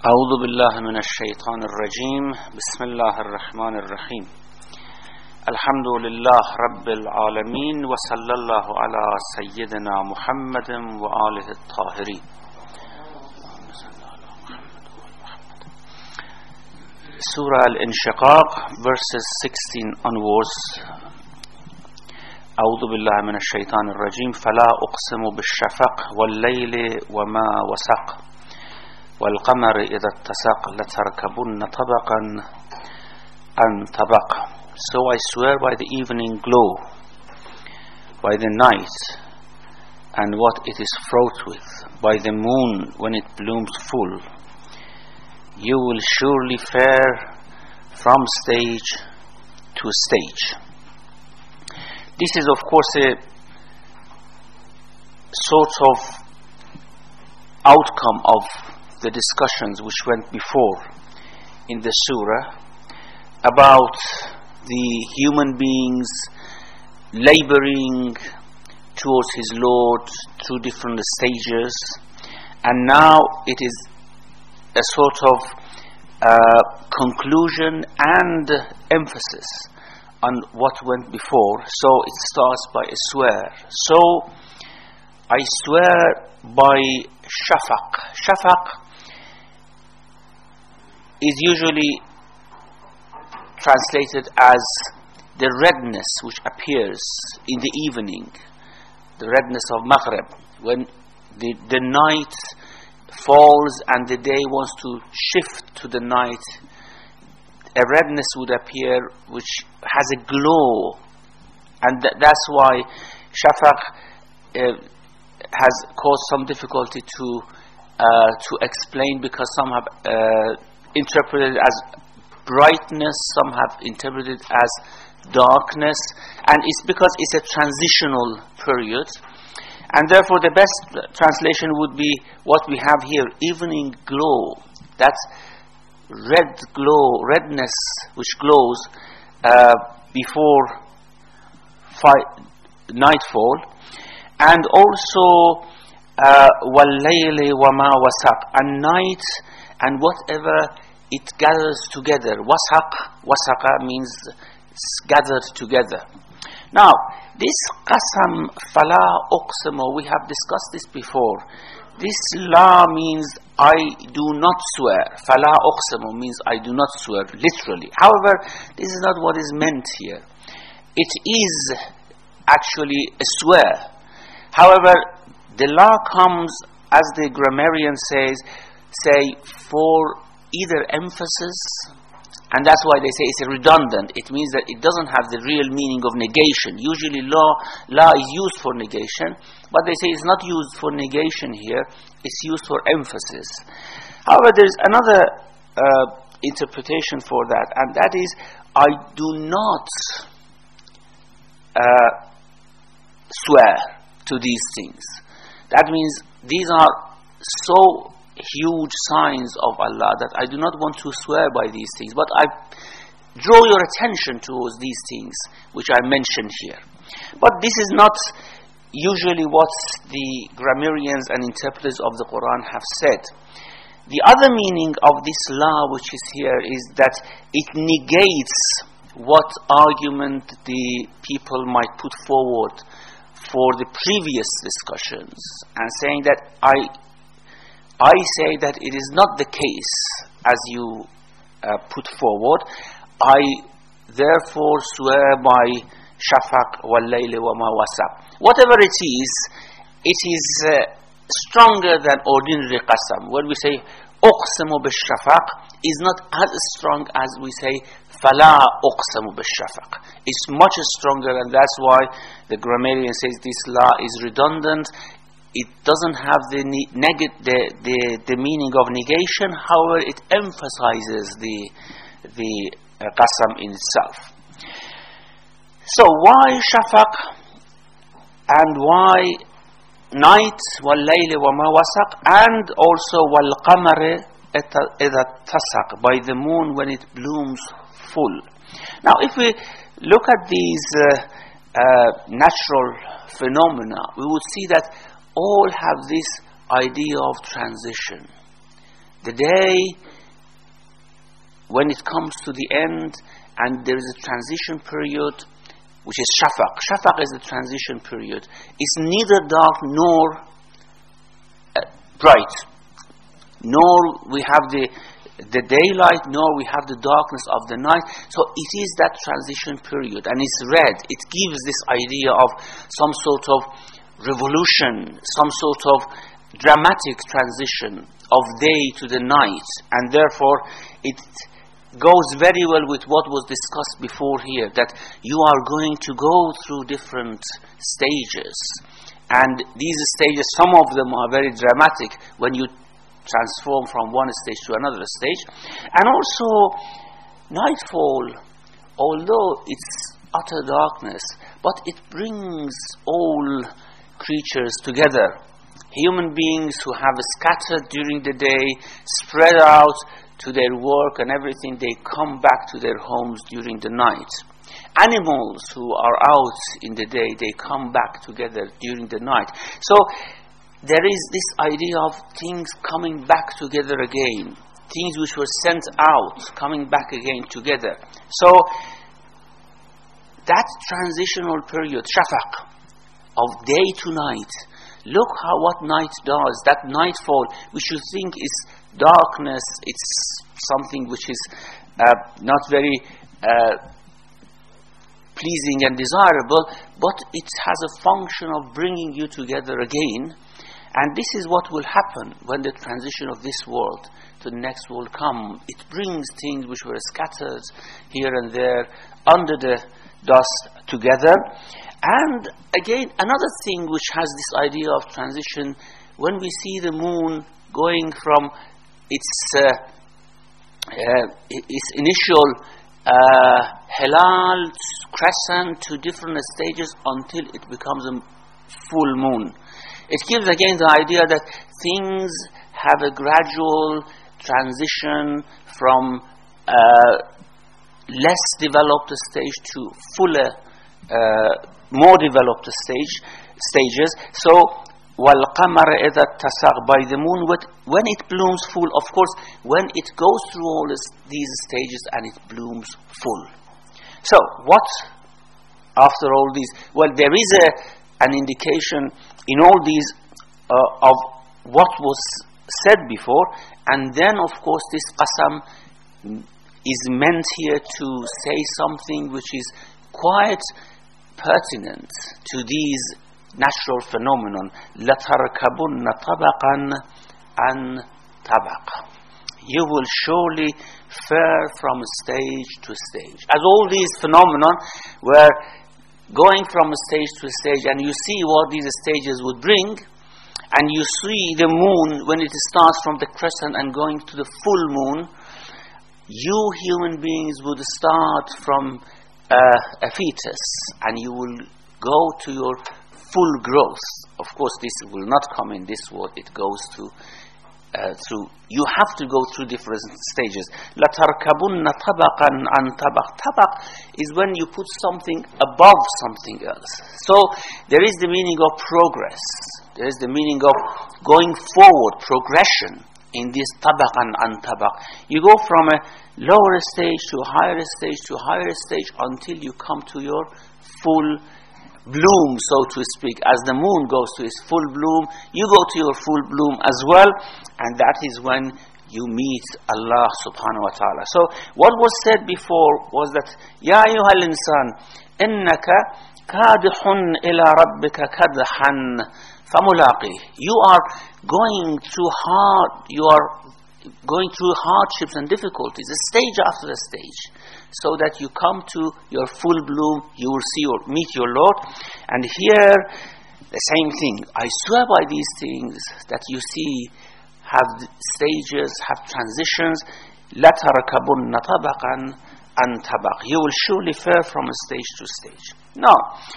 أعوذ بالله من الشيطان الرجيم بسم الله الرحمن الرحيم الحمد لله رب العالمين وصلى الله على سيدنا محمد وآله الطاهرين. Surah Al-Inshiqaq verses 16 onwards. أعوذ بالله من الشيطان الرجيم فلا أقسم بالشفق والليل وما وسق والقمر إذا اتسق لتركبن طبقا عن طبق. So I swear by the evening glow, by the night and what it is fraught with, by the moon when it blooms full. You will surely fare from stage to stage. This is of course a sort of outcome of the discussions which went before in the surah about the human beings laboring towards his Lord through different stages, and now it is a sort of conclusion and emphasis on what went before. So it starts by a swear. So I swear by shafaq. Shafaq is usually translated as the redness which appears in the evening, the redness of Maghrib, when the night falls and the day wants to shift to the night. A redness would appear which has a glow, and that's why shafaq has caused some difficulty to explain, because some have interpreted as brightness, some have interpreted as darkness, and it's because it's a transitional period, and therefore the best translation would be what we have here: evening glow. That's red glow, redness which glows before nightfall, and also wal-layli wa ma wasaq, and night and whatever it gathers together. Wasaqa means gathered together. Now, this qasam, fala uqsimu, we have discussed this before. This la means I do not swear. Fala uqsimu means I do not swear, literally. However, this is not what is meant here. It is actually a swear. However, the la comes, as the grammarian say for either emphasis, and that's why they say it's a redundant. It means that it doesn't have the real meaning of negation. Usually la is used for negation, but they say it's not used for negation here, it's used for emphasis. However, there's another interpretation for that, and that is I do not swear to these things. That means these are so huge signs of Allah that I do not want to swear by these things, but I draw your attention towards these things which I mentioned here. But this is not usually what the grammarians and interpreters of the Quran have said. The other meaning of this la which is here is that it negates what argument the people might put forward for the previous discussions, and saying that I say that it is not the case as you put forward. I therefore swear by shafaq wal-layli wa ma wasaq. Whatever it is stronger than ordinary qasam. When we say uqsimu bil-shafaq, is not as strong as we say fala uqsimu bil-shafaq. It's much stronger, and that's why the grammarian says this la is redundant. It doesn't have the meaning of negation. However, it emphasizes the qasam in itself. So why shafaq and why night, wal-layli wa ma wasaq, and also wal-qamari idha tasaq, by the moon when it blooms full. Now, if we look at these natural phenomena, we would see that all have this idea of transition. the day, when it comes to the end, and there is a transition period, which is shafaq. Shafaq is the transition period. It's neither dark nor bright, nor we have the daylight, nor we have the darkness of the night. So it is that transition period, and it's red. It gives this idea of some sort of revolution, some sort of dramatic transition of day to the night, and therefore it goes very well with what was discussed before here, that you are going to go through different stages, and these stages, some of them are very dramatic when you transform from one stage to another stage. And also nightfall, although it's utter darkness, but it brings all creatures together. Human beings who have scattered during the day, spread out to their work and everything, they come back to their homes during the night. Animals who are out in the day, they come back together during the night. So there is this idea of things coming back together again, things which were sent out, coming back again together. So that transitional period, shafaq, of day to night, look how what night does. That nightfall, which you think is darkness, it's something which is not very pleasing and desirable, but it has a function of bringing you together again. And this is what will happen when the transition of this world to the next world come. It brings things which were scattered here and there under the dust together. And again, another thing which has this idea of transition, when we see the moon going from its initial hilal, crescent, to different stages until it becomes a full moon. It gives again the idea that things have a gradual transition from less developed stage to fuller, more developed stages. So, وَالْقَمَرَ إِذَا اتَّسَقَ, by the moon, when it blooms full, of course, when it goes through all these stages and it blooms full. So, what after all these? Well, there is an indication in all these of what was said before, and then of course this qasam is meant here to say something which is quite pertinent to these natural phenomenon. لَتَرْكَبُنَّ طَبَقًا عَنْ طَبَقٍ, you will surely fare from stage to stage. As all these phenomena were going from stage to stage, and you see what these stages would bring, and you see the moon when it starts from the crescent and going to the full moon, you human beings would start from a fetus, and you will go to your full growth. Of course, this will not come in this world, it goes through, you have to go through different stages. لَتَرْكَبُنَّ طَبَقًا عَنْ طَبَقٍ. Tabaq is when you put something above something else. So there is the meaning of progress. There is the meaning of going forward, progression in this tabaqan an tabaq. You go from a lower stage to a higher stage to a higher stage until you come to your full bloom, so to speak. As the moon goes to its full bloom, you go to your full bloom as well, and that is when you meet Allah subhanahu wa ta'ala. So what was said before was that Ya ayyuhal insan innaka kadihun ila rabbika kadhan famulaqih. You are going through hardships and difficulties, a stage after a stage, so that you come to your full bloom, you will see or meet your Lord. And here, the same thing. I swear by these things that you see have stages, have transitions. لَتَرْكَبُنَّ طَبَقًا عَنْ طَبَقٍ. You will surely fare from stage to stage. Now,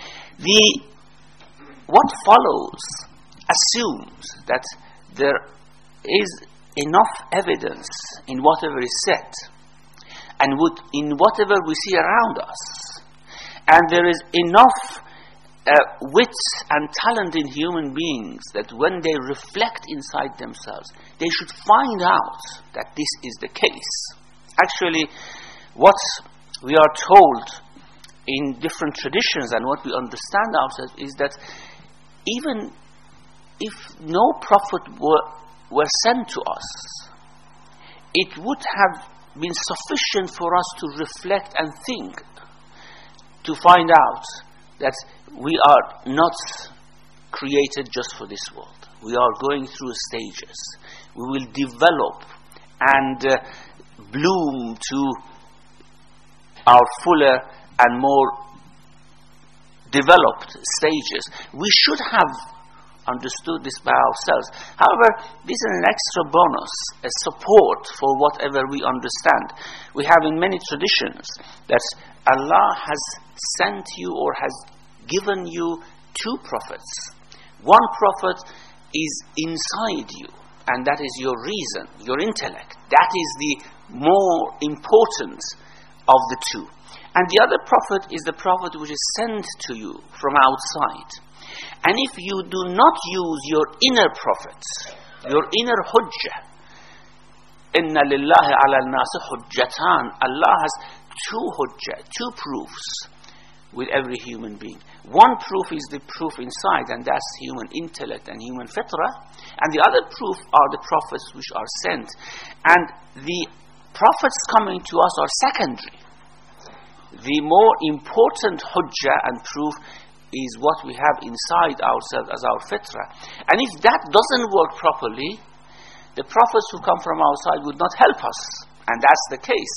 what follows assumes that there is enough evidence in whatever is said, and in whatever we see around us, and there is enough wit and talent in human beings that when they reflect inside themselves, they should find out that this is the case. Actually, what we are told in different traditions and what we understand ourselves is that even if no prophet were sent to us, it would have been sufficient for us to reflect and think, to find out that we are not created just for this world. We are going through stages. We will develop and bloom to our fuller and more developed stages. We should have understood this by ourselves. However, this is an extra bonus, a support for whatever we understand. We have in many traditions that Allah has sent you or has given you two prophets. One prophet is inside you, and that is your reason, your intellect. That is the more important of the two. And the other prophet is the prophet which is sent to you from outside. And if you do not use your inner prophet, your inner hujjah, inna lillahi ala al-nasi hujjatan, Allah has two hujjah, two proofs with every human being. One proof is the proof inside, and that's human intellect and human fitrah. And the other proof are the prophets which are sent. And the prophets coming to us are secondary. The more important hujjah and proof is what we have inside ourselves as our fitrah. And if that doesn't work properly, the prophets who come from outside would not help us. And that's the case.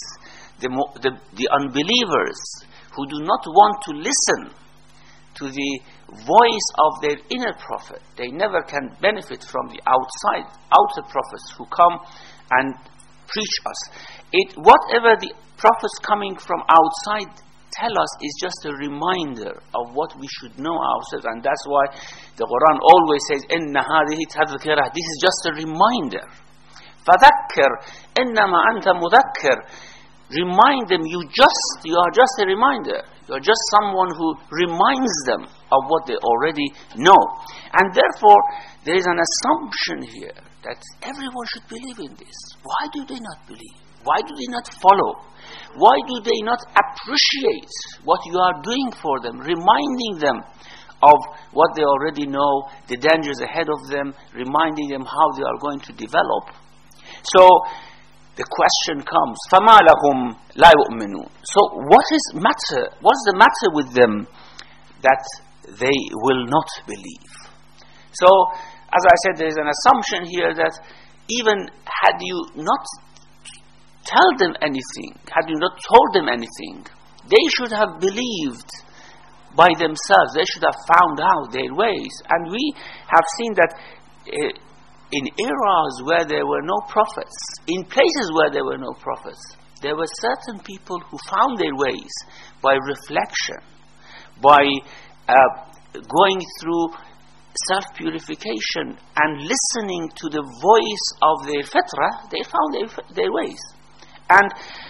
The unbelievers who do not want to listen to the voice of their inner prophet, they never can benefit from the outer prophets who come and preach us. Whatever the prophets coming from outside tell us is just a reminder of what we should know ourselves, and that's why the Quran always says, "Inna hadihi tadhkirah." This is just a reminder. فَذَكِّرْ إِنَّمَا أَنْتَ مُذَكِّرْ. Remind them, you are just a reminder. You are just someone who reminds them of what they already know. And therefore, there is an assumption here that everyone should believe in this. Why do they not believe? Why do they not follow? Why do they not appreciate what you are doing for them, reminding them of what they already know, the dangers ahead of them, reminding them how they are going to develop? So, the question comes, فَمَا لَهُمْ لَا يُؤْمِنُونَ. So what's the matter with them that they will not believe? So, as I said, there is an assumption here that even had you not tell them anything, had you not told them anything, they should have believed by themselves. They should have found out their ways. And we have seen that in eras where there were no prophets, in places where there were no prophets, there were certain people who found their ways by reflection, by going through self-purification and listening to the voice of their fitrah. They found their ways. And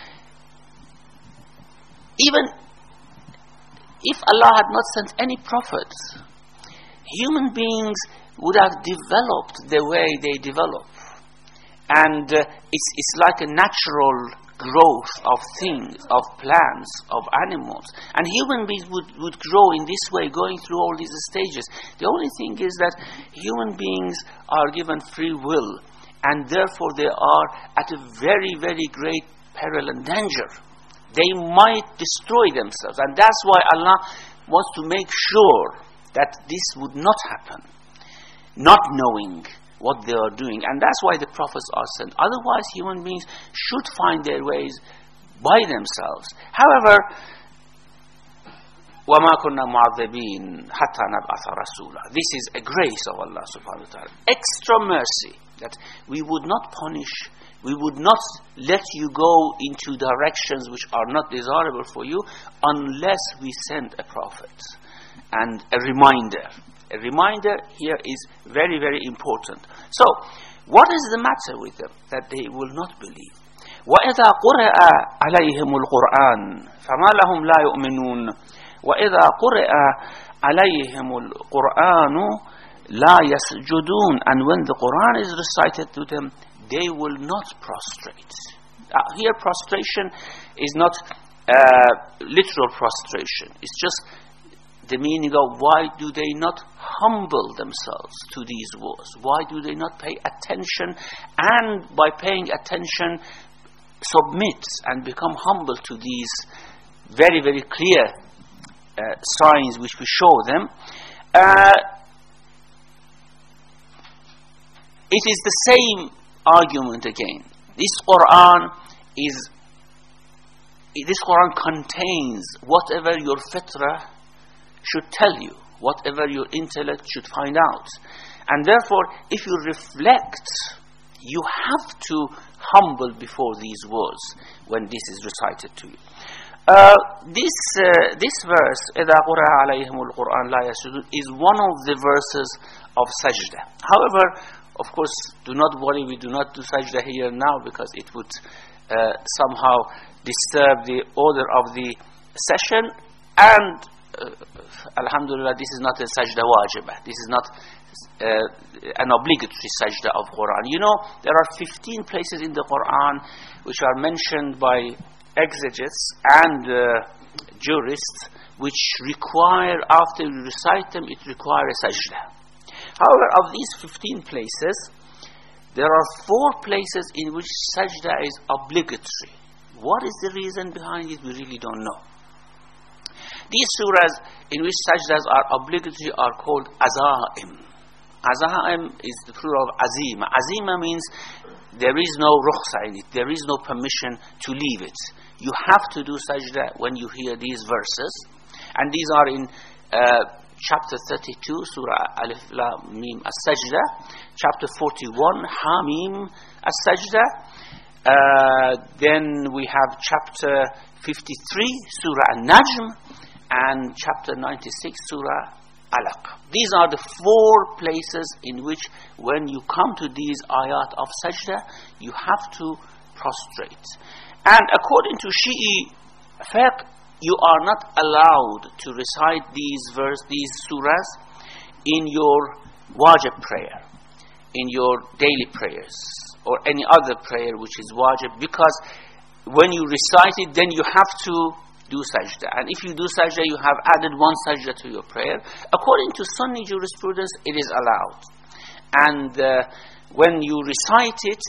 even if Allah had not sent any prophets, human beings would have developed the way they develop. And it's like a natural growth of things, of plants, of animals. And human beings would grow in this way, going through all these stages. The only thing is that human beings are given free will, and therefore they are at a very, very great peril and danger. They might destroy themselves. And that's why Allah wants to make sure that this would not happen, not knowing what they are doing. And that's why the prophets are sent. Otherwise, human beings should find their ways by themselves. However, وَمَا كُنَّا مُعَذِّبِينَ حَتَّى نَبْعَثَ رَسُولًا. This is a grace of Allah subhanahu wa ta'ala. Extra mercy, that we would not punish, we would not let you go into directions which are not desirable for you unless we send a prophet. And a reminder. A reminder here is very, very important. So, what is the matter with them that they will not believe? وَإِذَا قُرِئَ عَلَيْهِمُ الْقُرْآنُ فَمَا لَهُمْ لَا يُؤْمِنُونَ وَإِذَا قُرِئَ عليهم القرآن لا يسجدون, and when the Quran is recited to them, they will not prostrate. Here prostration is not literal prostration. It's just the meaning of why do they not humble themselves to these words? Why do they not pay attention, and by paying attention submit and become humble to these very, very clear signs which we show them? It is the same argument again. This Quran contains whatever your fitrah should tell you, whatever your intellect should find out. And therefore, if you reflect, you have to humble before these words when this is recited to you. This verse, إِذَا قُرَأَ عَلَيْهِمُ الْقُرْآنُ لَا يَسْجُدُونَ, is one of the verses of sajda. However, of course, do not worry, we do not do sajda here now because it would somehow disturb the order of the session, and alhamdulillah, this is not a sajda wajibah. This is not an obligatory sajda of Quran. You know, there are 15 places in the Quran which are mentioned by exegetes and jurists which require, after you recite them, it requires a sajda. However, of these 15 places, there are 4 places in which sajda is obligatory. What is the reason behind it? We really don't know. These surahs in which sajdas are obligatory are called azaim. Azaim is the plural of azima. Azima means there is no rukhsa in it, there is no permission to leave it. You have to do sajda when you hear these verses. And these are in chapter 32, Surah Alif Lam Mim As-Sajda, chapter 41, Hamim As-Sajda. Then we have chapter 53, Surah An-Najm, and chapter 96, Surah Alaq. These are the 4 places in which, when you come to these ayat of sajda, you have to prostrate. And according to Shi'i fiqh, you are not allowed to recite these surahs in your wajib prayer, in your daily prayers, or any other prayer which is wajib, because when you recite it, then you have to do sajda. And if you do sajda, you have added 1 sajda to your prayer. According to Sunni jurisprudence, it is allowed. And when you recite it,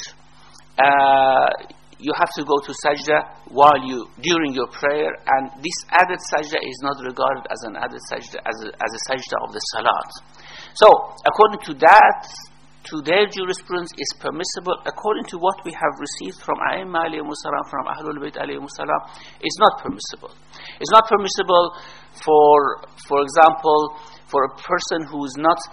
you have to go to sajda during your prayer, and this added sajda is not regarded as an added sajda, as a sajda of the salat. So, according to that, to their jurisprudence is permissible. According to what we have received from A'imma alayhimus salam, from Ahlul Bayt alayhimus salam, it's not permissible. It's not permissible for example, for a person who is not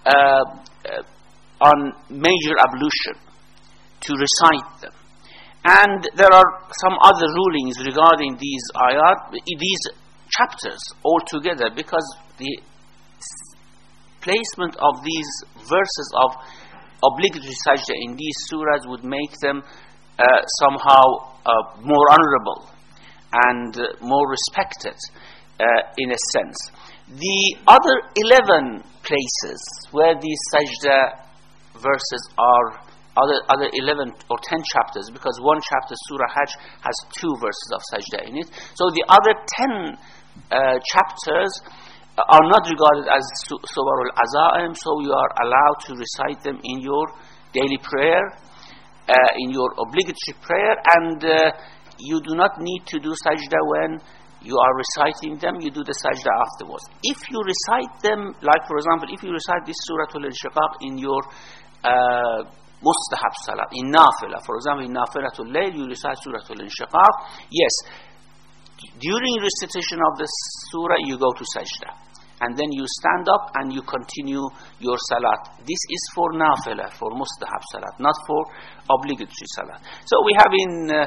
on major ablution to recite them. And there are some other rulings regarding these ayat, these chapters altogether, because the placement of these verses of obligatory sajda in these surahs would make them somehow more honorable and more respected in a sense. The other 11 places where these sajda verses are, other 11 or 10 chapters, because one chapter, Surah Hajj, has 2 verses of sajda in it. So the other 10 chapters are not regarded as Surah Al-Azaim, so you are allowed to recite them in your daily prayer, in your obligatory prayer, and you do not need to do sajda when you are reciting them. You do the sajda afterwards. If you recite them, like for example, if you recite this Surah Al-Inshiqaq in your mustahab salah, in nafila, for example, in nafilatul layl, you recite Surah Al-Inshiqaq, yes, during recitation of the surah, you go to sajda. And then you stand up and you continue your salat. This is for nafila, for mustahab salat, not for obligatory salat. So we have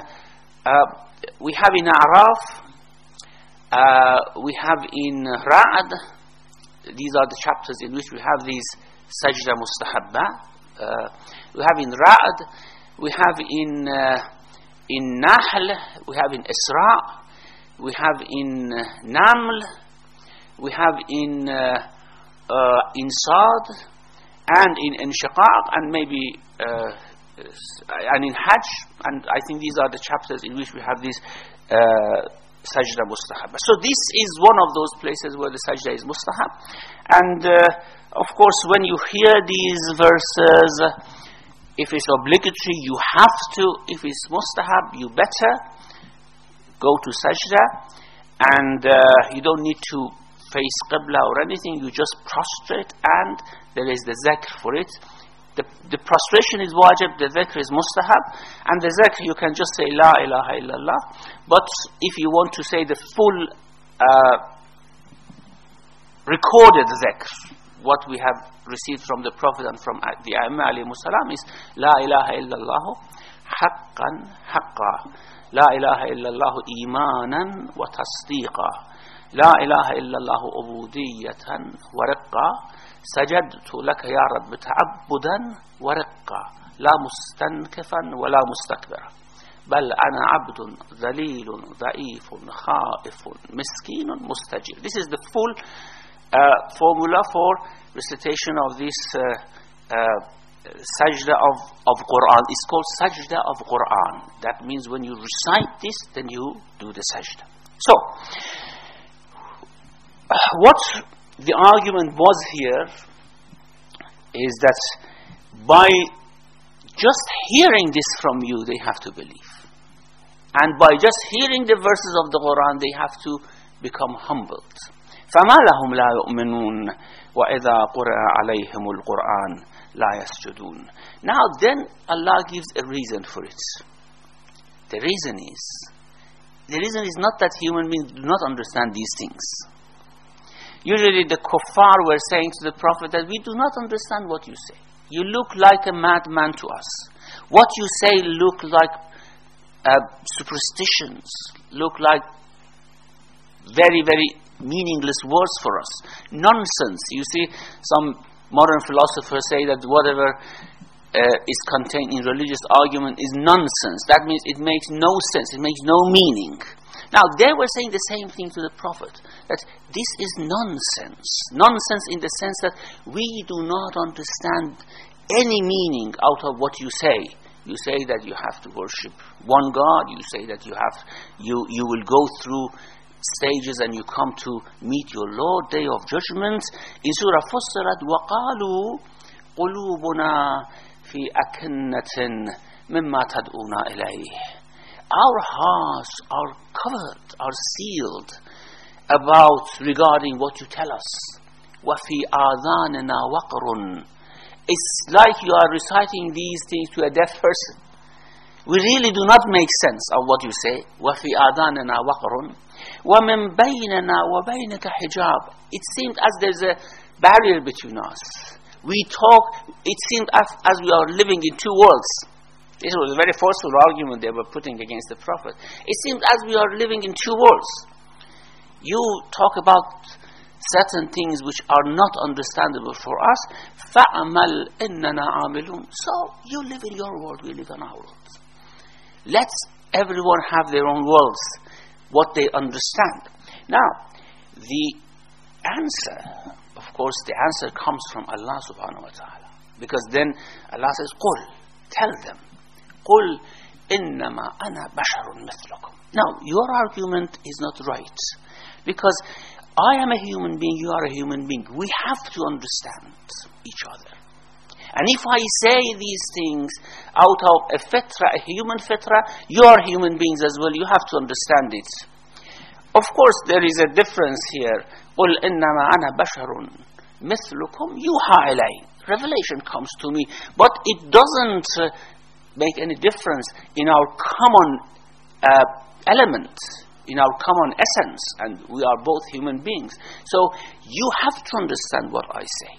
in A'raf, we have in Ra'ad. These are the chapters in which we have these sajda mustahabba. We have in Ra'ad, we have in Nahl, we have in Isra, we have in Naml, we have in Sad, and in Inshiqaq, and maybe and in Hajj, and I think these are the chapters in which we have this sajda mustahab. So this is one of those places where the sajda is mustahab. And of course, when you hear these verses, if it's obligatory, you have to. If it's mustahab, you better go to sajda, and you don't need to face qibla or anything. You just prostrate, and there is the zikr for it. The prostration is wajib, the zikr is mustahab, and the zikr you can just say la ilaha illallah. But if you want to say the full recorded zikr, what we have received from the Prophet and from the A'imma alayhimus salam is la ilaha illallah haqqan haqqa, la ilaha illallah imanan wa tasdiqa, la ilaha illallah ubudiyatan wa riqqa, سجدت لك يا رب تعبدا ورقا لا مستنكفا ولا مستكبرا بل أنا عبد ذليل ضعيف خائف مسكين مستجير. This is the full formula for recitation of this sajda of Quran. It's called sajda of Quran. That means when you recite this, then you do the sajda. So, what the argument was here is that by just hearing this from you, they have to believe. And by just hearing the verses of the Quran, they have to become humbled. فَمَا لَهُمْ لَا يُؤْمِنُونَ وَإِذَا قُرِئَ عَلَيْهِمُ الْقُرْآنُ لَا يَسْجُدُونَ. Now then Allah gives a reason for it. The reason is not that human beings do not understand these things. Usually the kuffar were saying to the Prophet that we do not understand what you say. You look like a madman to us. What you say look like superstitions, look like very, very meaningless words for us. Nonsense. You see, some modern philosophers say that whatever is contained in religious argument is nonsense. That means it makes no sense, it makes no meaning. Now, they were saying the same thing to the Prophet, that this is nonsense. Nonsense in the sense that we do not understand any meaning out of what you say. You say that you have to worship one God. You say that you will go through stages and you come to meet your Lord, Day of Judgment. In Surah Fussilat, وَقَالُوا قُلُوبُنَا فِي أَكِنَّةٍ مِمَّا تَدْعُونَا إِلَيْهِ. Our hearts are covered, are sealed regarding what you tell us. وَفِي آذَانِنَا وَقْرٌ. It's like you are reciting these things to a deaf person. We really do not make sense of what you say. وَفِي آذَانِنَا وَقْرٌ وَمِن بَيْنَنَا وَبَيْنَكَ حِجَابٌ. It seems as there's a barrier between us. We talk, it seems as we are living in two worlds. This was a very forceful argument they were putting against the Prophet. It seems as we are living in two worlds. You talk about certain things which are not understandable for us. فَأَمَلْ إِنَّنَا عَامِلُونَ. So you live in your world, we live in our world. Let everyone have their own worlds, what they understand. Now, the answer, of course, the answer comes from Allah subhanahu wa ta'ala. Because then Allah says, قُلْ, tell them, قُلْ إِنَّمَا أَنَا بَشَرٌ مِثْلُكُمْ. Now, your argument is not right. Because I am a human being, you are a human being. We have to understand each other. And if I say these things out of a fitra, a human fitra, you are human beings as well. You have to understand it. Of course, there is a difference here. قُلْ إِنَّمَا أَنَا بَشَرٌ مِثْلُكُمْ يُوحَى إِلَيَّ. Revelation comes to me. But it doesn't make any difference in our common element, in our common essence, and we are both human beings. So you have to understand what I say.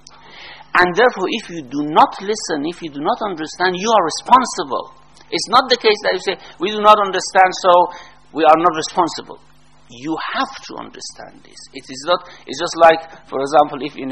And therefore, if you do not listen, if you do not understand, you are responsible. It's not the case that you say, we do not understand, so we are not responsible. You have to understand this. It is not, it's just like, for example, if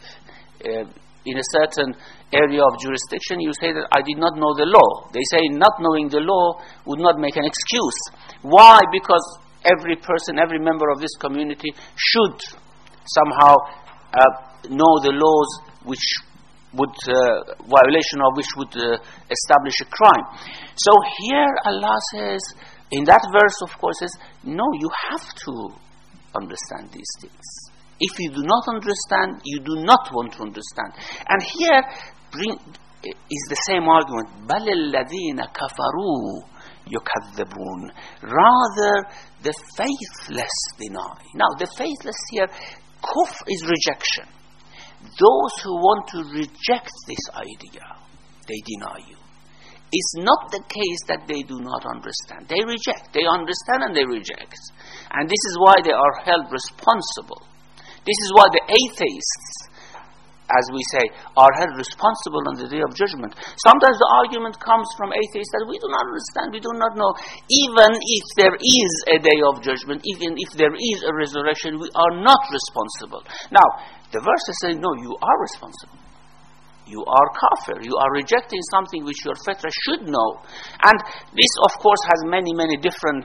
in a certain area of jurisdiction, you say that I did not know the law. They say not knowing the law would not make an excuse. Why? Because every person, every member of this community should somehow know the laws which would, violation of which would establish a crime. So here Allah says, in that verse of course says, no, you have to understand these things. If you do not understand, you do not want to understand. And here is the same argument. بَلِ الَّذِينَ كَفَرُوا يُكَذِّبُونَ. Rather, the faithless deny. Now, the faithless here, kufr is rejection. Those who want to reject this idea, they deny you. It's not the case that they do not understand. They reject. They understand and they reject. And this is why they are held responsible. This is why the atheists, as we say, are held responsible on the Day of Judgment. Sometimes the argument comes from atheists that we do not understand, we do not know. Even if there is a Day of Judgment, even if there is a resurrection, we are not responsible. Now, the verse is saying, no, you are responsible. You are kafir. You are rejecting something which your fitra should know. And this, of course, has many, many different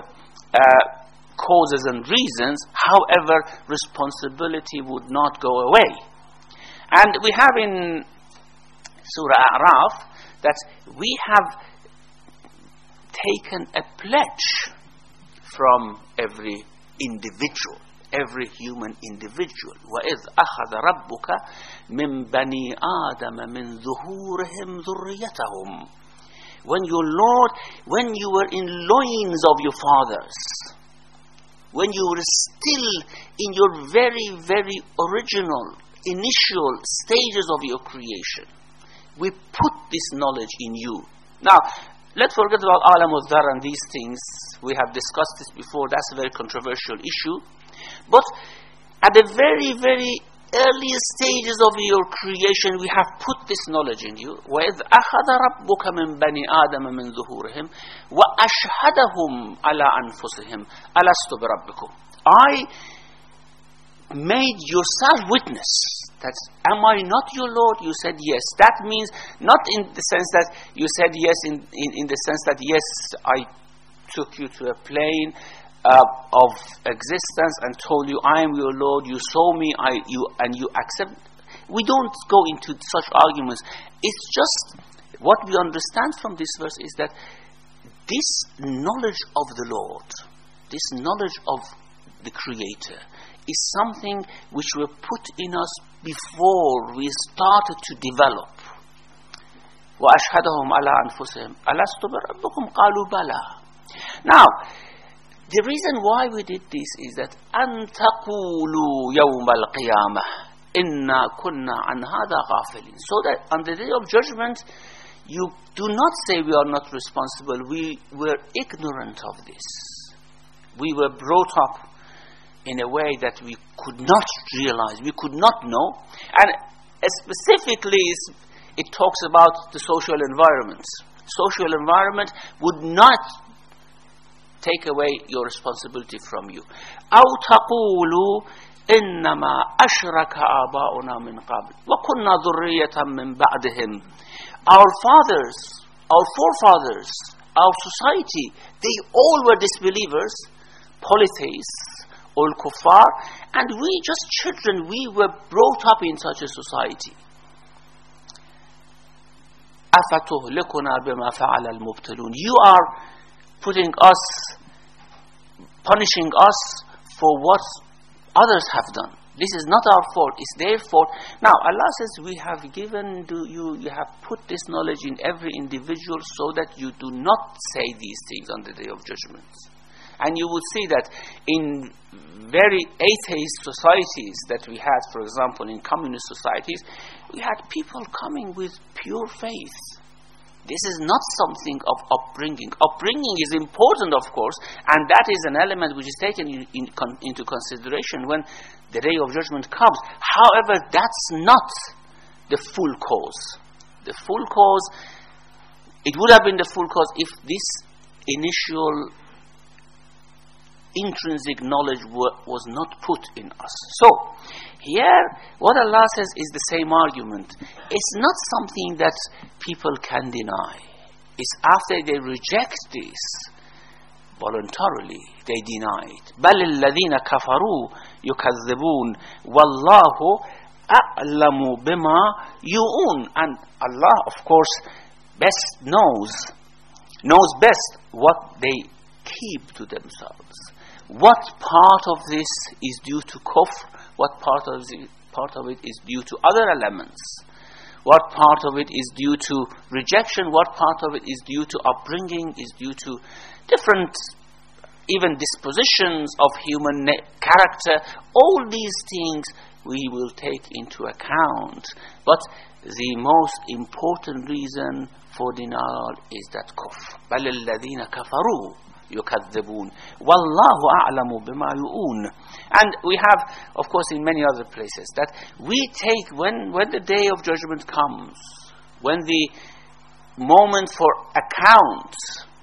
causes and reasons. However, responsibility would not go away. And we have in Surah A'raf that we have taken a pledge from every individual, every human individual. وَإِذْ أَخَذَ رَبُّكَ مِنْ بَنِي آدَمَ مِنْ ظُهُورِهِمْ ذُرِّيَّتَهُمْ. When your Lord, when you were in loins of your fathers, when you were still in your very, very original, initial stages of your creation, we put this knowledge in you. Now, let's forget about Alam al-Dhar and these things. We have discussed this before. That's a very controversial issue. But at the very, very earliest stages of your creation, we have put this knowledge in you. وَإِذْ أَخَذَ رَبُّكَ مِنْ بَنِي آدَمَ مِنْ ظُهُورِهِمْ وَأَشْهَدَهُمْ عَلَىٰ أَنفُسِهِمْ أَلَسْتُ بِرَبِّكُمْ. I made yourself witness that, am I not your Lord? You said yes. That means not in the sense that you said yes in the sense that yes, I took you to a plane of existence and told you I am your Lord, you saw me, and you accept. We don't go into such arguments. It's just what we understand from this verse is that this knowledge of the Lord, this knowledge of the Creator, is something which were put in us before we started to develop. وَأَشْهَدَهُمْ عَلَىٰ أَنفُسِهِمْ أَلَسْتُ بِرَبِّكُمْ قَالُوا بَلَىٰ. Now, the reason why we did this is that أَن تَقُولُوا يَوْمَ الْقِيَامَةِ إِنَّا كُنَّا عَنْ هَذَا غَافِلِينَ. So that on the Day of Judgment, you do not say we are not responsible. We were ignorant of this. We were brought up in a way that we could not realize, we could not know. And specifically, it talks about the social environment. Social environment would not take away your responsibility from you. أَوْ تَقُولُوا إِنَّمَا أَشْرَكَ آبَاؤُنَا مِنْ قَبْلِ وَكُنَّا ذُرِّيَّةً مِنْ بَعْدِهِمْ. Our fathers, our forefathers, our society, they all were disbelievers, polytheists, all kuffar, and we just children, we were brought up in such a society. أَفَتُهْلِكُنَا بِمَا فَعَلَ الْمُبْتِلُونَ. You are putting us, punishing us for what others have done. This is not our fault, it's their fault. Now, Allah says, we have given to you, you have put this knowledge in every individual so that you do not say these things on the Day of Judgment. And you will see that in very atheist societies that we had, for example, in communist societies, we had people coming with pure faith. This is not something of upbringing. Upbringing is important, of course, and that is an element which is taken into consideration when the Day of Judgment comes. However, that's not the full cause. The full cause, it would have been the full cause if this initial intrinsic knowledge was not put in us. So, here, what Allah says is the same argument. It's not something that people can deny. It's after they reject this, voluntarily they deny it. بل الذين كفروا يكذبون والله أعلم بما يوعون. And Allah, of course, best knows best what they keep to themselves. What part of this is due to kufr, what part of it is due to other elements, what part of it is due to rejection, what part of it is due to upbringing, is due to different even dispositions of human character. All these things we will take into account. But the most important reason for denial is that kufr. بل الذين كفروا يكذبون والله أعلم بما يوعون. And we have, of course, in many other places, that we take, when the day of judgment comes, when the moment for account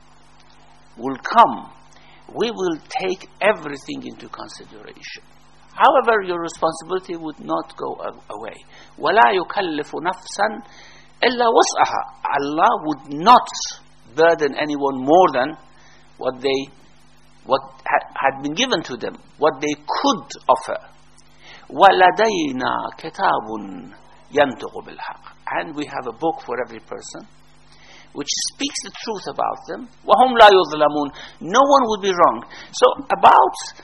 will come, we will take everything into consideration. However, your responsibility would not go away. وَلَا يُكَلِّفُ نَفْسًا إِلَّا وُسْعَهَا. Allah would not burden anyone more than what had been given to them, what they could offer. وَلَدَيْنَا كِتَابٌ يَنْطِقُ بِالْحَقِّ. And we have a book for every person which speaks the truth about them. وَهُمْ لَا يُظْلَمُونَ. No one would be wrong. So about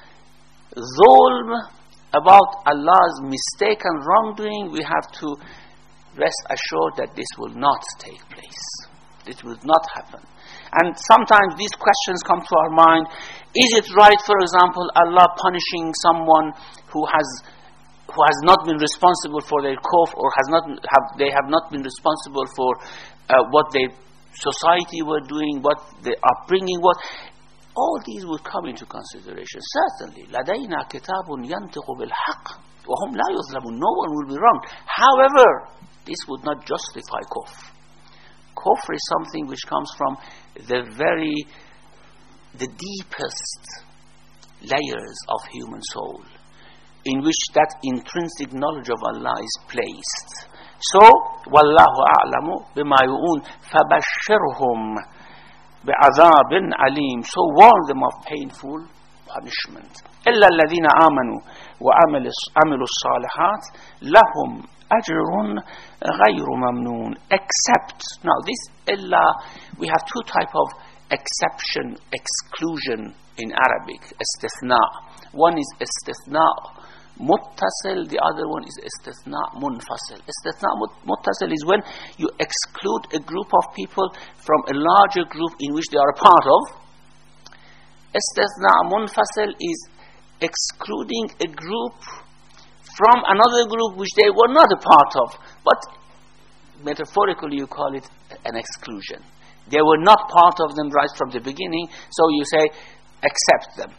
zulm, about Allah's mistake and wrongdoing, we have to rest assured that this will not take place. It will not happen. And sometimes these questions come to our mind. Is it right, for example, Allah punishing someone who has not been responsible for their kufr, or they have not been responsible for what their society were doing, what their upbringing was? All these will come into consideration. Certainly, لَدَيْنَا كِتَابٌ يَنْطِقُ بِالْحَقِّ وَهُمْ لَا يُظْلَمُونَ. No one will be wrong. However, this would not justify kufr. Kufr is something which comes from the deepest layers of human soul, in which that intrinsic knowledge of Allah is placed. So, وَاللَّهُ أَعْلَمُ بِمَا يُوعُونَ فَبَشِّرْهُمْ بِعَذَابٍ عَلِيمٍ. So warn them of painful punishment. إِلَّا الَّذِينَ آمَنُوا وَعَمِلُوا الصَّالِحَاتِ لَهُمْ أَجْرٌ غَيْرُ مَمْنُونَ. Except, now this إِلَّا, we have two types of exception, exclusion in Arabic, istithna. One is istithna muttasil, the other one is istithna munfasil. Istithna muttasil is when you exclude a group of people from a larger group in which they are a part of. Istithna munfasil is excluding a group from another group which they were not a part of, but metaphorically you call it an exclusion. They were not part of them right from the beginning, so you say accept them.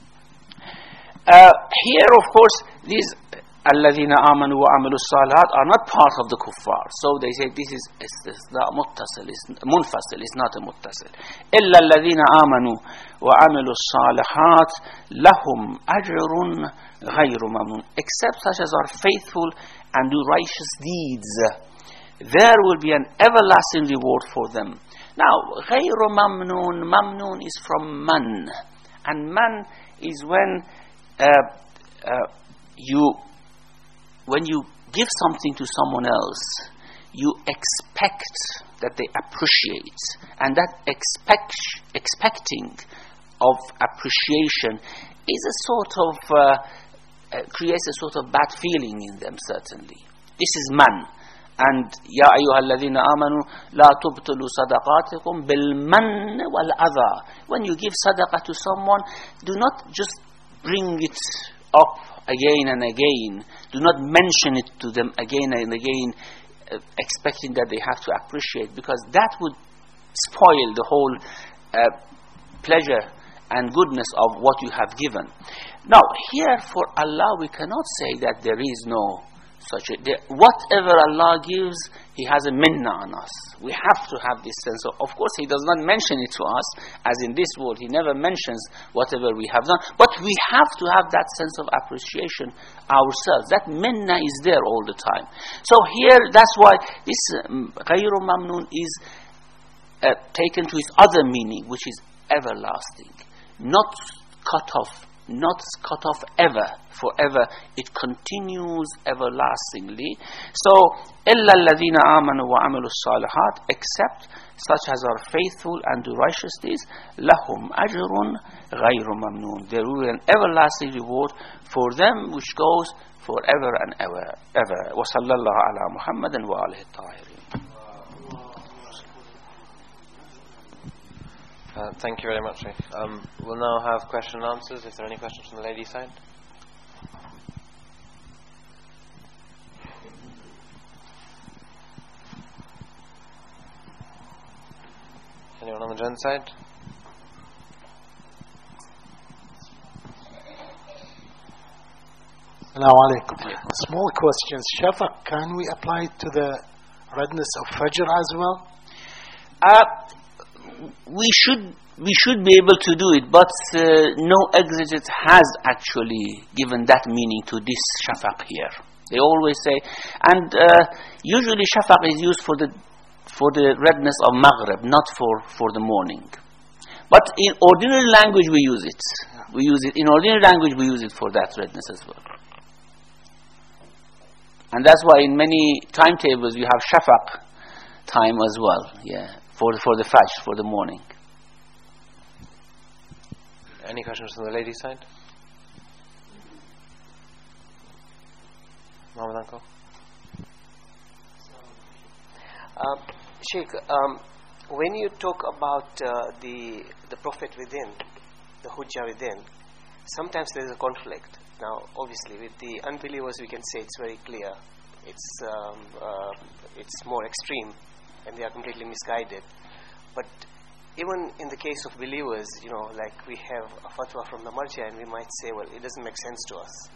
Here, of course, these الَّذِينَ آمَنُوا وَعَمِلُوا الصَّالِحَاتِ are not part of the kuffar. So they say this is muttasil, munfasil, it's not a muttasil. إِلَّا الَّذِينَ آمَنُوا وَعَمِلُوا الصَّالِحَاتِ لَهُمْ أَجْرٌ غَيْرُ مَمْنُونَ. Except such as are faithful and do righteous deeds, there will be an everlasting reward for them. Now, غَيْرُ مَمْنُونَ, mamnoon is from man. And man is when when you give something to someone else, you expect that they appreciate, and that expecting of appreciation is a sort of creates a sort of bad feeling in them. Certainly, this is man. And يا أيها الذين آمنوا لا تبطلوا صدقاتكم بالمن والأذى. When you give sadaqah to someone, do not just bring it up again and again. Do not mention it to them again and again, expecting that they have to appreciate, because that would spoil the whole pleasure and goodness of what you have given. Now, here for Allah, we cannot say that there is no such a... Whatever Allah gives, He has a minna on us. We have to have this sense of course, He does not mention it to us, as in this world, He never mentions whatever we have done, but we have to have that sense of appreciation ourselves. That minna is there all the time. So here, that's why this ghayru mamnoon is taken to its other meaning, which is everlasting. not cut off, not cut off ever, forever. It continues everlastingly. So, إِلَّا الَّذِينَ آمَنُوا وَعَمِلُوا الصَّالِحَاتِ, except such as are faithful and do righteous deeds, لَهُمْ أَجْرٌ غَيْرُ مَمْنُونَ. There will be an everlasting reward for them which goes forever and ever. وَصَلَّى اللَّهُ عَلَى مُحَمَّدٍ وَآلِهِ الطَّاهِرِينَ. Thank you very much, Sheikh. We'll now have question and answers. If there are any questions from the ladies' side. Anyone on the gents' side? Assalamu alaikum. Small questions. Shafaq, can we apply it to the redness of Fajr as well? We should be able to do it, but no exegete has actually given that meaning to this shafaq here. They always say, and usually shafaq is used for the redness of Maghrib, not for the morning. But in ordinary language we use it. We use it in ordinary language. We use it for that redness as well. And that's why in many timetables you have shafaq time as well. Yeah. For the fajr, for the morning. Any questions from the ladies' side? Mohammed Uncle? Sheikh, when you talk about the Prophet within, the Hujjah within, sometimes there is a conflict. Now, obviously, with the unbelievers, we can say it's very clear. It's more extreme, and they are completely misguided. But even in the case of believers, like we have a fatwa from the Marja, and we might say, well, it doesn't make sense to us.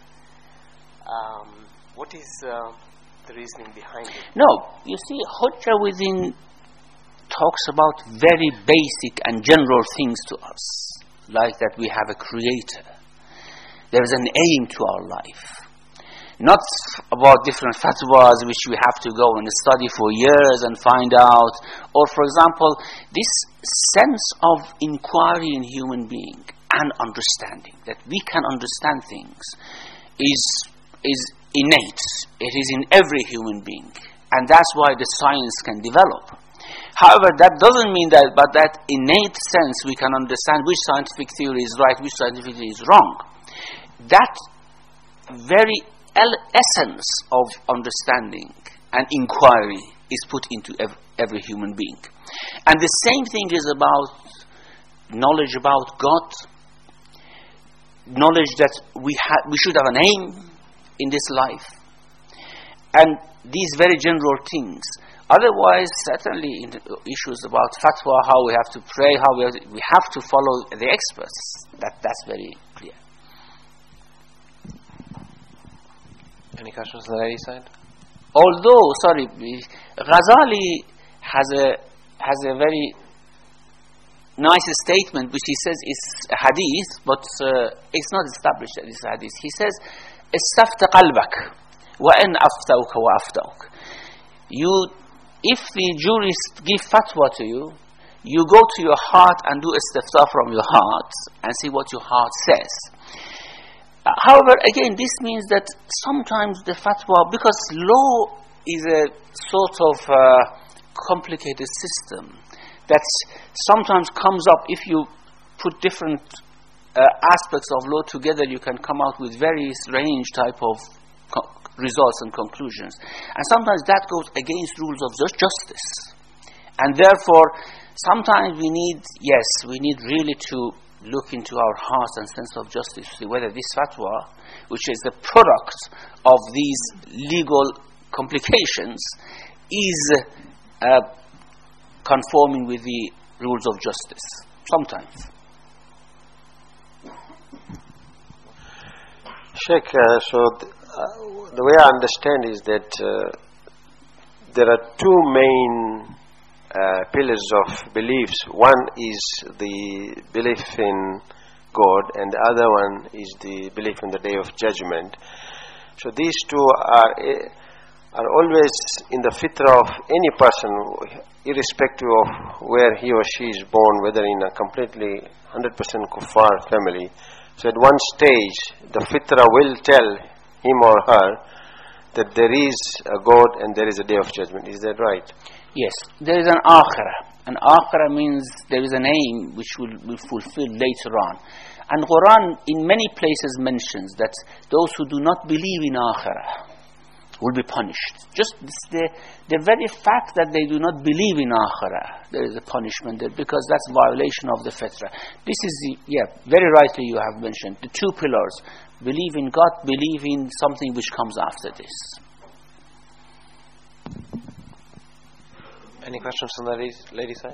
What is the reasoning behind it? No, you see, Hujjah within talks about very basic and general things to us, like that we have a creator. There is an aim to our life. Not about different fatwas which we have to go and study for years and find out. Or, for example, this sense of inquiry in human being and understanding, that we can understand things, is innate. It is in every human being. And that's why the science can develop. However, that doesn't mean that, but that innate sense we can understand which scientific theory is right, which scientific theory is wrong. That very essence of understanding and inquiry is put into every human being. And the same thing is about knowledge about God, knowledge that we should have an aim in this life, and these very general things. Otherwise, certainly in the issues about fatwa, how we have to pray, how we have to follow the experts. That's very clear. Any questions on the ladies' side? Although, Ghazali has a very nice statement which he says is a hadith, but it's not established that it's a hadith. He says, "Istafta qalbak, wa in aftawka wa aftawk." If the jurists give fatwa to you, you go to your heart and do istiftah from your heart and see what your heart says. However, again, this means that sometimes the fatwa, because law is a sort of complicated system that sometimes comes up. If you put different aspects of law together, you can come out with very strange type of results and conclusions. And sometimes that goes against rules of justice. And therefore, sometimes we need really to look into our hearts and sense of justice to see whether this fatwa, which is the product of these legal complications, is conforming with the rules of justice. Sometimes. Sheikh, the way I understand is that there are two main pillars of beliefs. One is the belief in God, and the other one is the belief in the Day of Judgment. So these two are always in the fitra of any person, irrespective of where he or she is born, whether in a completely 100% kuffar family. So at one stage, the fitra will tell him or her that there is a God and there is a day of judgment. Is that right? Yes, there is an akhirah. An akhirah means there is an aim which will be fulfilled later on. And Quran in many places mentions that those who do not believe in akhirah will be punished. Just the very fact that they do not believe in akhirah, there is a punishment there, because that's violation of the fitrah. This is very rightly you have mentioned the two pillars: believe in God, believe in something which comes after this. Any questions from the lady side?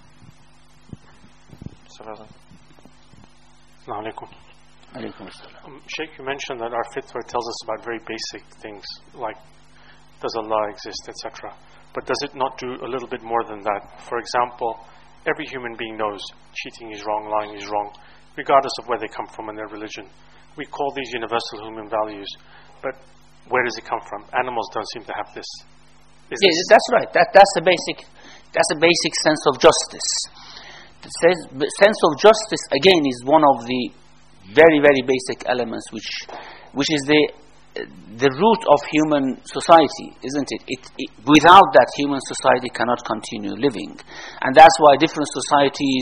Assalamu alaikum. Sheikh, you mentioned that our fitrah tells us about very basic things like does Allah exist, etc. But does it not do a little bit more than that? For example, every human being knows cheating is wrong, lying is wrong, regardless of where they come from in their religion. We call these universal human values, but where does it come from? Animals don't seem to have this. Yes, that's right. That's a basic sense of justice. The sense of justice again is one of the very, very basic elements which is the root of human society, isn't it? Without that, human society cannot continue living, and that's why different societies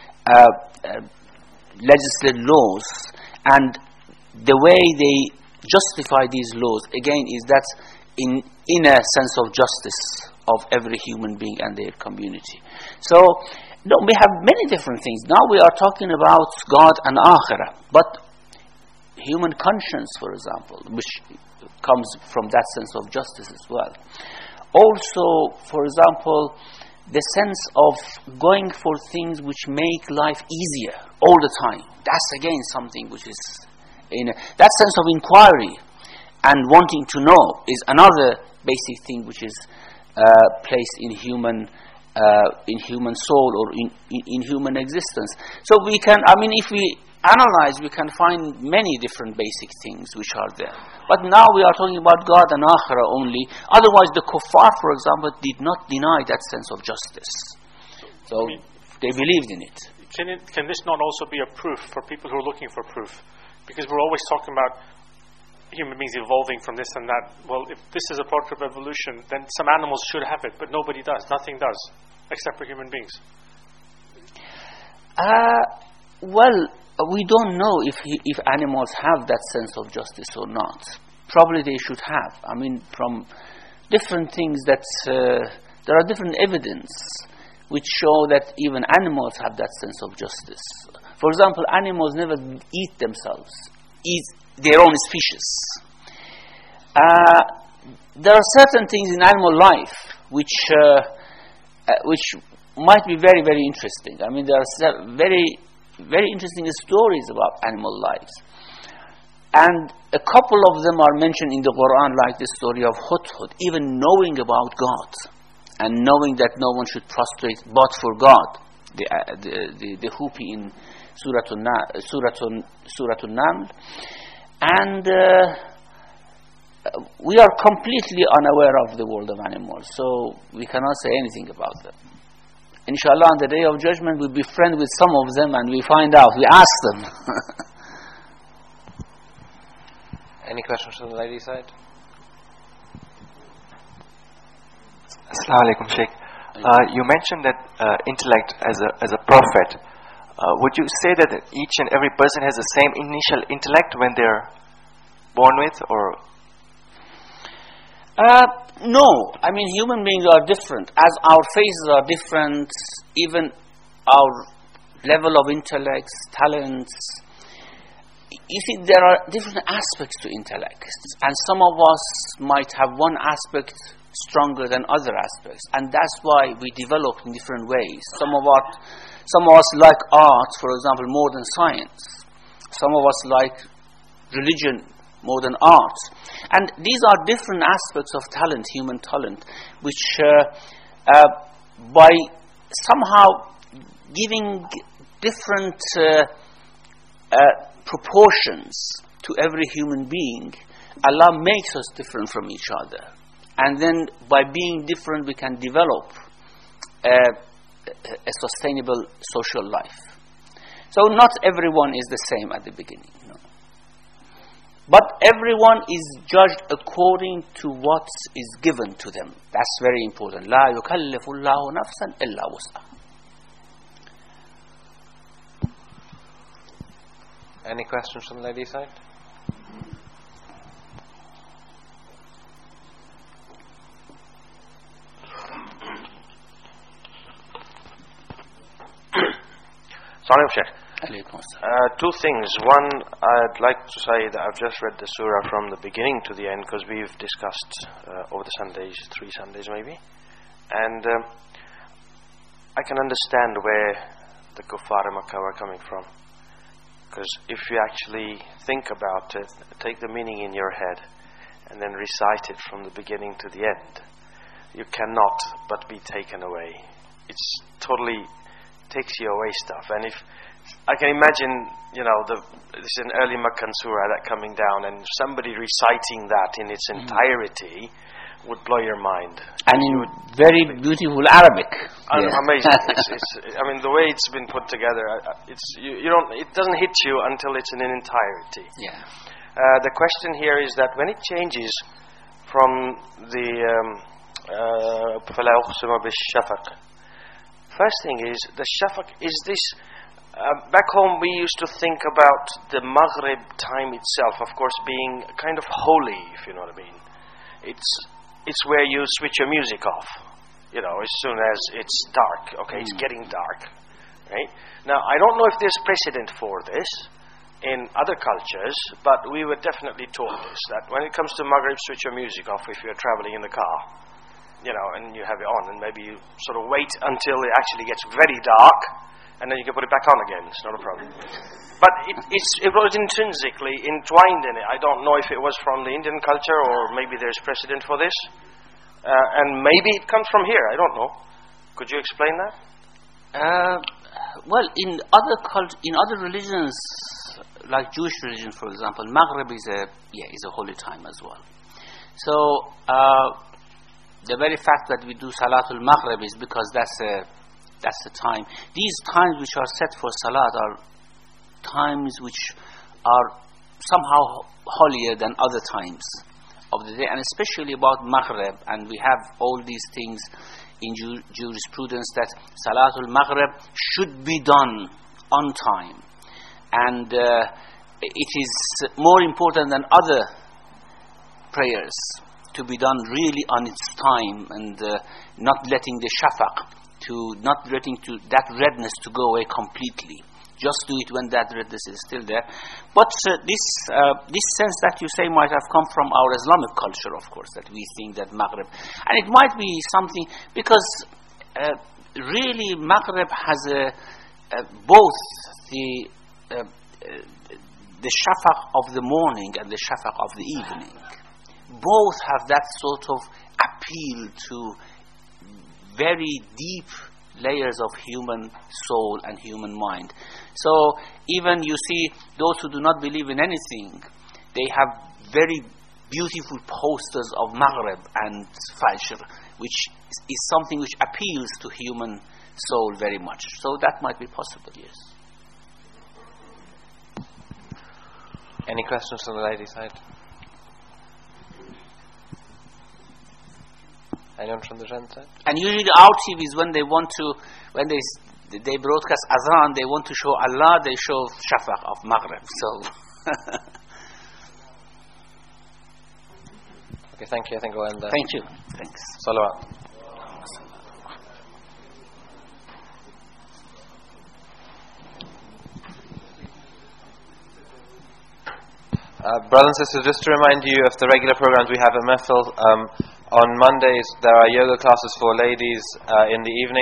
legislate laws, and the way they justify these laws again is that in a sense of justice of every human being and their community. So we have many different things. Now we are talking about God and Akhirah, but human conscience, for example, which comes from that sense of justice as well. Also, for example, the sense of going for things which make life easier all the time. That's again something which is that sense of inquiry and wanting to know is another basic thing which is placed in human soul or in human existence. So we can, if we analyze, we can find many different basic things which are there. But now we are talking about God and Akhirah only. Otherwise, the kuffar, for example, did not deny that sense of justice. So they believed in it. Can this not also be a proof for people who are looking for proof? Because we're always talking about human beings evolving from this and that. Well, if this is a part of evolution, then some animals should have it, but nobody does. Nothing does, except for human beings. Well, we don't know if animals have that sense of justice or not. Probably they should have. From different things that there are different evidence which show that even animals have that sense of justice. For example, animals never eat themselves, eat their own species. There are certain things in animal life which might be very, very interesting. There are very, very interesting stories about animal lives. And a couple of them are mentioned in the Quran, like the story of Hudhud, even knowing about God and knowing that no one should prostrate but for God. The Hupi in Surah An-Naml. And we are completely unaware of the world of animals, so we cannot say anything about them. Inshallah, on the Day of Judgment, we befriend with some of them and we find out, we ask them. Any questions from the lady side? Assalamu alaikum, Sheikh. You mentioned that intellect as a prophet. Would you say that each and every person has the same initial intellect when they're born with, or? No. Human beings are different. As our faces are different, even our level of intellect, talents. You see, there are different aspects to intellect. And some of us might have one aspect stronger than other aspects. And that's why we develop in different ways. Some of us like art, for example, more than science. Some of us like religion more than art. And these are different aspects of talent, human talent, which by somehow giving different proportions to every human being, Allah makes us different from each other. and then by being different we can develop a sustainable social life. So not everyone is the same at the beginning, no. But everyone is judged according to what is given to them. That's very important. لا يكلف الله نفسا إلا وسعها. Any questions from the ladies' side? Salam Sheikh. Alaykum assalam. Two things. One, I'd like to say that I've just read the surah from the beginning to the end because we've discussed over the Sundays, 3 Sundays maybe. And I can understand where the Kuffar Makkah were coming from. Because if you actually think about it, take the meaning in your head and then recite it from the beginning to the end, you cannot but be taken away. It's totally takes you away stuff. And if I can imagine, this is an early Makkan surah that coming down, and somebody reciting that in its entirety would blow your mind. And in very beautiful Arabic. Amazing. I mean, the way it's been put together, it doesn't hit you until it's in an entirety. Yeah. The question here is that when it changes from the فَلَا أُقْسِمُ بِالشَّفَقِ, first thing is, the shafaq is this, back home we used to think about the Maghrib time itself, of course, being kind of holy, if you know what I mean. It's where you switch your music off, as soon as it's dark, okay, it's getting dark, right? Now, I don't know if there's precedent for this in other cultures, but we were definitely taught this, that when it comes to Maghrib, switch your music off if you're traveling in the car. And you have it on, and maybe you sort of wait until it actually gets very dark, and then you can put it back on again. It's not a problem. But it was intrinsically entwined in it. I don't know if it was from the Indian culture, or maybe there's precedent for this. And maybe it comes from here. I don't know. Could you explain that? Well, in other religions, like Jewish religion, for example, Maghrib is a holy time as well. So the very fact that we do Salatul Maghrib is because that's the time. These times which are set for Salat are times which are somehow holier than other times of the day, and especially about Maghrib. And we have all these things in jurisprudence that Salatul Maghrib should be done on time, and it is more important than other prayers to be done really on its time, and not letting the shafaq, not letting that redness to go away completely. Just do it when that redness is still there. But this sense that you say might have come from our Islamic culture, of course, that we think that Maghrib, and it might be something because really Maghrib has both the shafaq of the morning and the shafaq of the evening. Both have that sort of appeal to very deep layers of human soul and human mind. So even you see those who do not believe in anything, they have very beautiful posters of Maghrib and Fajr, which is something which appeals to human soul very much. So that might be possible, yes. Any questions from the ladies' side? Anyone from the gents' side? And usually our TVs, when they broadcast Azan, they want to show Allah, they show Shafaq of Maghrib. So okay, thank you. I think we'll end there. Thank you. Thanks. Salawat. Brothers and sisters, just to remind you of the regular programs we have at Methil. On Mondays, there are yoga classes for ladies in the evening.